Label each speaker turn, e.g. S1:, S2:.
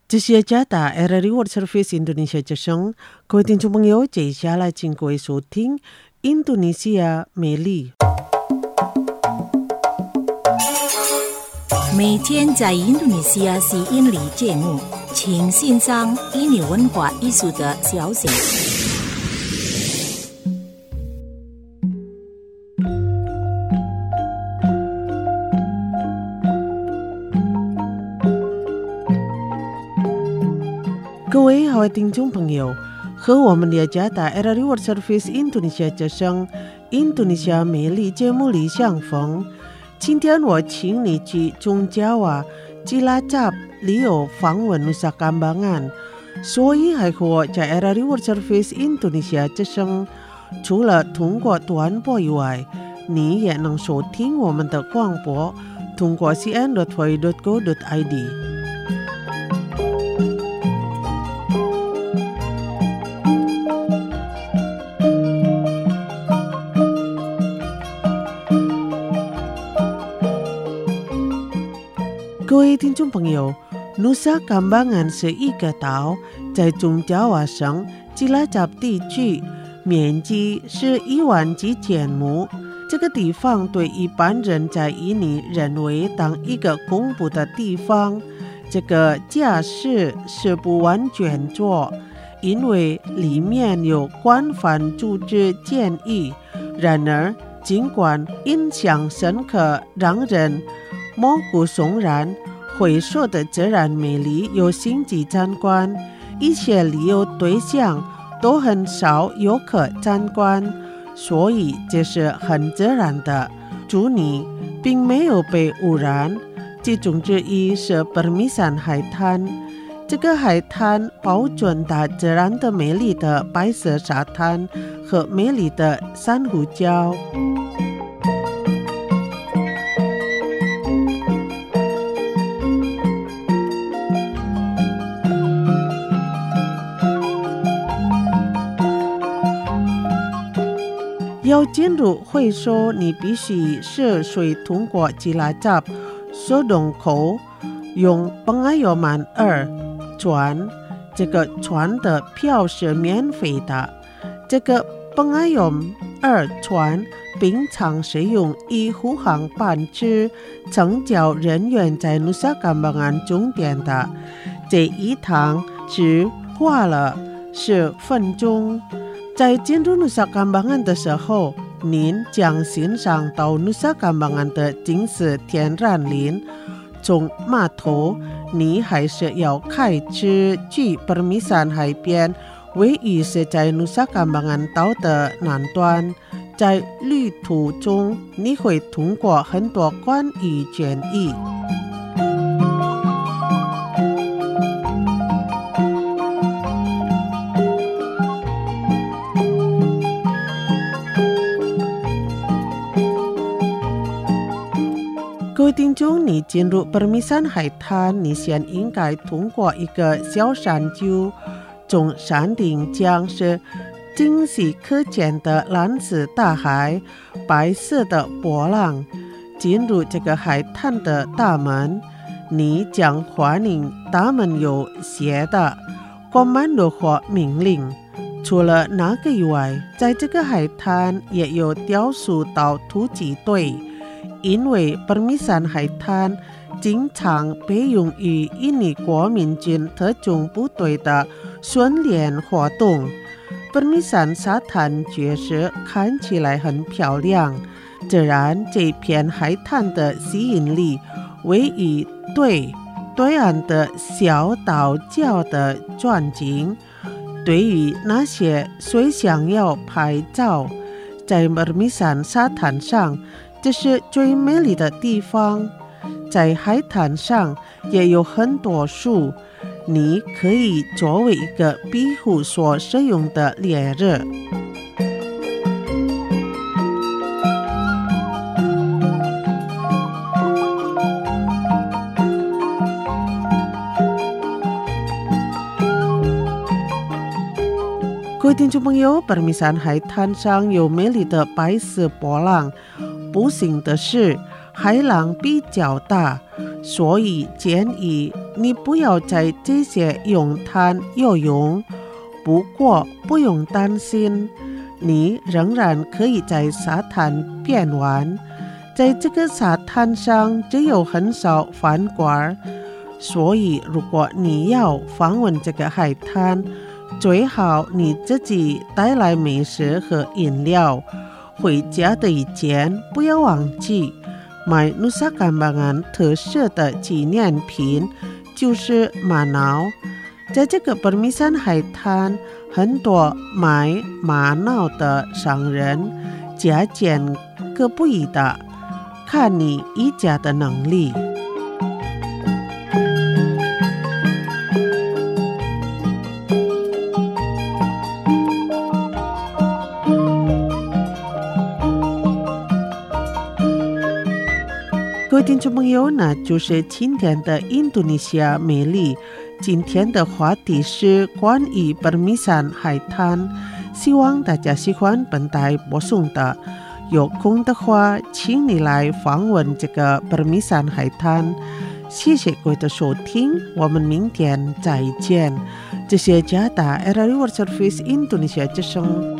S1: 这是加大 RRI World Service Indonesia 之声，各位听众朋友，接下来请各位收听印度尼西亚美丽。
S2: 每天在印度尼西亚吸引力节目，请欣赏印尼文化艺术的消息。
S1: 各位好听众朋友，和我们的加大 RRI World Service Indonesia 之声印度尼西亚美丽节目里相逢。今天我请你去中Jawa Cilacap里有访问Nusa Kambangan，所以还和我在 RRI World Service Indonesia 之声，除了通过短波以外，你也能收听我们的广播，通过 cn.voi.go.id。各位听众朋友， Nusa Kambangan 是一个岛，在中Jawa省Cilacap地区，面积是1万几千亩。这个地方对一般人在印尼认为当一个恐怖的地方，这个假设是不完全错，因为里面有官方组织建议。然而，尽管印象深刻，让人毛骨悚然，会说的自然美丽有星级参观，一些旅游对象都很少游客参观，所以这是很自然的。祝你并没有被污染，其中之一是Permisan海滩。这个海滩保存大自然的美丽的白色沙滩和美丽的珊瑚礁。要进入会所，你必须涉水通过Cilacap苏洞口，用Pengayoman 2船，这个船的票是免费的。这个Pengayoman 2船平常是用以护航班次乘轿人员在Nusa Kambangan终点的，这一趟只花了10分钟。在进入Nusa Kambangan的时候，您将欣赏到Nusa Kambangan的金色天然林。从码头，你还是要开车去Permisan海边，位于是在Nusa Kambangan岛的南端。在旅途中，你会通过很多关于建议。各位听众，你进入Permisan海滩，你先应该通过一个小山丘，从山顶将是清晰可见的蓝色大海，白色的波浪。进入这个海滩的大门，你将欢迎大门有写的Komando或命令。除了那个以外，在这个海滩也有雕塑到突击队。因为Permisan海滩经常被用于印尼国民军特种部队的训练活动。Permisan沙滩确实看起来很漂亮，自然这片海滩的吸引力位于对岸的小岛礁的转景。对于那些谁想要拍照，在Permisan沙滩上，这是最美丽的地方。在海滩上也有很多树，你可以作为一个庇护所使用的烈日。各位听众朋友，Permisan海滩上有美丽的白色波浪，不幸的是海浪比较大，所以建议你不要在这些泳滩游泳，不过不用担心，你仍然可以在沙滩边玩。在这个沙滩上只有很少饭馆，所以如果你要访问这个海滩，最好你自己带来美食和饮料。回家的以前不要忘记买Nusa Kambangan特色的纪念品，就是玛瑙。在这个Permisan海滩，很多买玛瑙的商人价钱各不一的，看你议价的能力。各位听众朋友，那就是今天的印度尼西亚美丽。今天的话题是关于Permisan海滩，希望大家喜欢本台播送的。有空的话，请你来访问这个Permisan海滩。谢谢各位的收听，我们明天再见。这是加拿大 RRI World Service Indonesia之声。